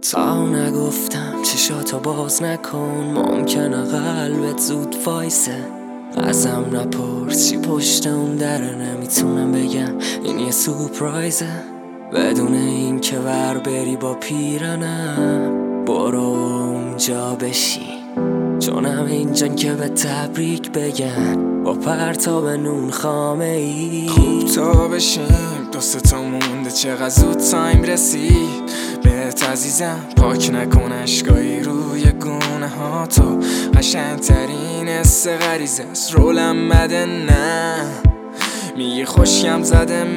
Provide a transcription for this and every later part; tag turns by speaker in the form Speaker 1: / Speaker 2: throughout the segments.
Speaker 1: تا نگفتم چشاتو باز نکن، ممکنه قلبت زود وایسه. ازم نپرس چی پشت اون دره، نمیتونم بگم این یه سورپرایزه. بدون این که ور بری با پیرنم، برو اونجا بشی، چونم اینجان که به تبریک بگن با پرتاب نون خامه ای.
Speaker 2: خوب تا بشیم، دو سه تا مونده، چقدر زود تایم رسید. بهت عزیزم پاک نکن اشکایی روی گونه ها، تو قشنگترین حس غریزه است. رولم بده نه میگی خوشیم زده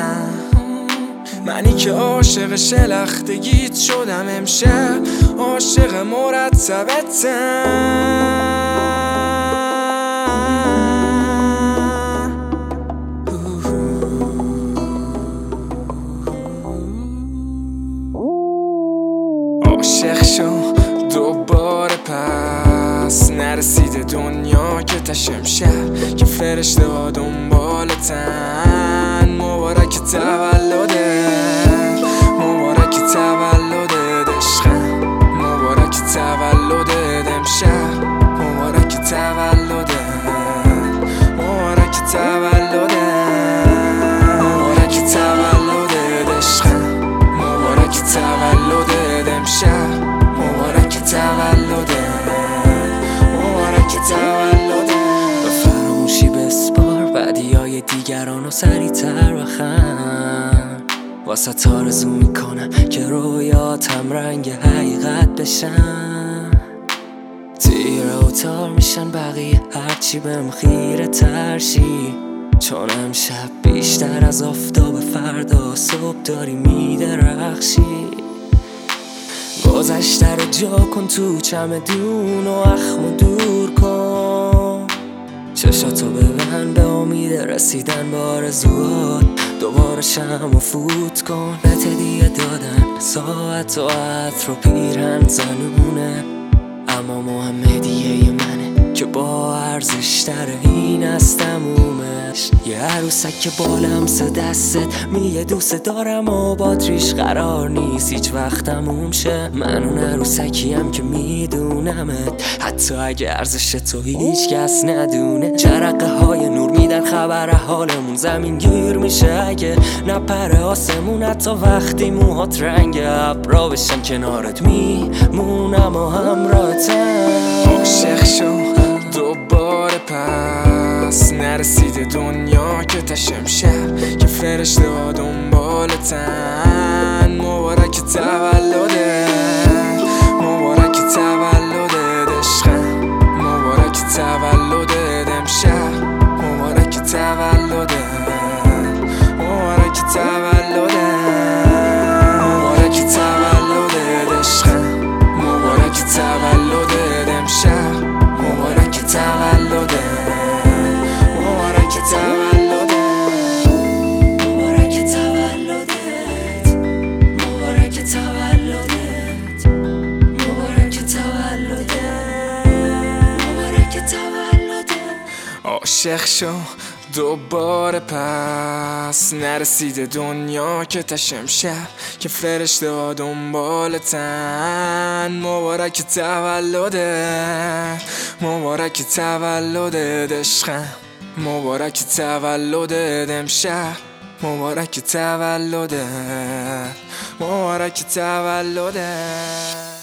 Speaker 2: منی که عاشق شلختگیت شدم امشب، عاشق مرتبتم. عاشق شو دوباره پس، نرسیده دنیا که تشم شب که فرشته ها دنبالتن. مبارک تولدت، مبارک تولدت عشقم، مبارک تولدت امشب، مبارک تولدت، مبارک تولدت، مبارک تولدت عشقم، مبارک تولدت امشب، مبارک تولدت، مبارک تولدت.
Speaker 1: به فراموشی بسپار بدیای دیگرانو سریع‌تر بخند، واسه آرزو میکنم که رویاتم رنگ حقیقت بشن. تیره و تار میشن بقیه هرچی بهم خیره ترشی، چون امشب بیشتر از آفتاب فردا صبح داری میدرخشی. گذشته رو جا کن تو چمدون و اخمو دور کن، چشاتو ببند به امید رسیدن به آرزوات. دوباره شمعو فوت کن، بهت هدیه دادن ساعت و عطر و پیرهن زنونه، اما مهم هدیه منه که با ارزش تره این از تمومش. یه عروسک که با لمس دستت میگه دوست دارم و باتریش قرار نیست هیچ وقت تموم شه. من اون عروسکیم که میدونمت حتی اگه ارزش تو هیچ کس ندونه. جرقه های نور میدن خبر حالمون، زمین گیر میشه اگه نپره آسمون. حتی وقتی موهات رنگ ابرا بشن کنارت میمونم و همراهتم.
Speaker 2: عاشق شو دوباره پس، نرسیده دنیا که تشم شب که فرشته ها دنبالتن. مبارک تولدت، مبارک تولدت عشقم، مبارک تولدت امشب، مبارک تولدت، مبارک تولدت، مبارک تولدت عشقم، مبارک تولدت امشب، مبارک تولدت، مبارک تولدت،
Speaker 1: مبارک تولدت، مبارک تولدت، مبارک تولدت، مبارک تولدت.
Speaker 2: عاشق شو دوباره پس، نرسیده دنیا که تشم شب که فرشته ها دنبالتن. مبارک تولدت، مبارک تولدت عشقم، مبارک تولدت امشب، مبارک تولدت، مبارک تولدت.